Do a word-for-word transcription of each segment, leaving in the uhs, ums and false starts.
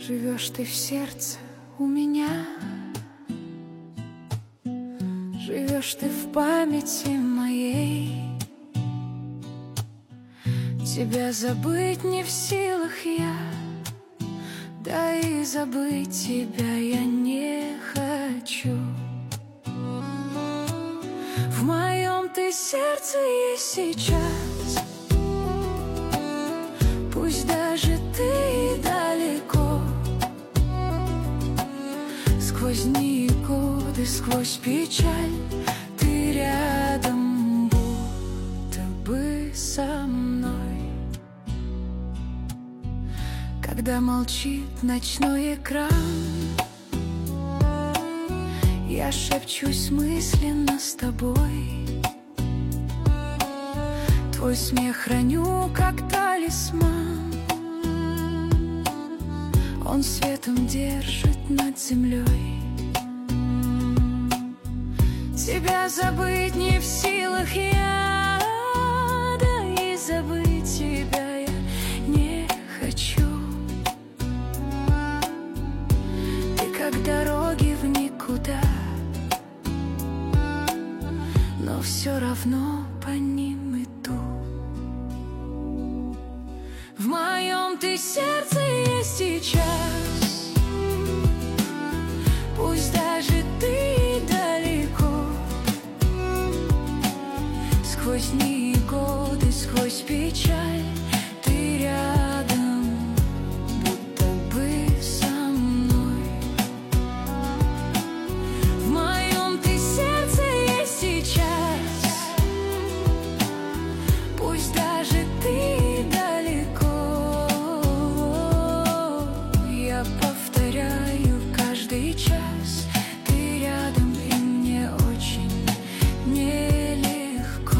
Живешь ты в сердце у меня, живешь ты в памяти моей. Тебя забыть не в силах я, да и забыть тебя я не хочу. В моем ты сердце есть сейчас, пусть даже ты далеко. Сквозь дни и годы, сквозь печаль, ты рядом, будто бы со мной. Когда молчит ночной экран, я шепчусь мысленно с тобой. Твой смех храню, как талисман, он светом держит над землей. Тебя забыть не в силах я, да и забыть тебя я не хочу. Ты как дороги в никуда, но все равно по ним иду. В моем ты сердце есть сейчас, пусть даже ты далеко. Сквозь дни и годы, сквозь печаль, ты рядом, будто бы со мной. В моем ты сердце есть сейчас, пусть даже ты далеко. Я повторяю каждый час, ты рядом, и мне очень нелегко.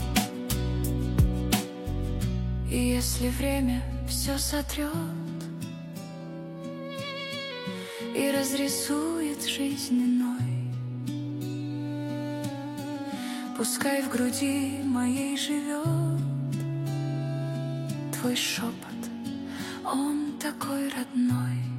И если время все сотрет и разрисует жизнь иной, пускай в груди моей живет твой шепот, он такой родной.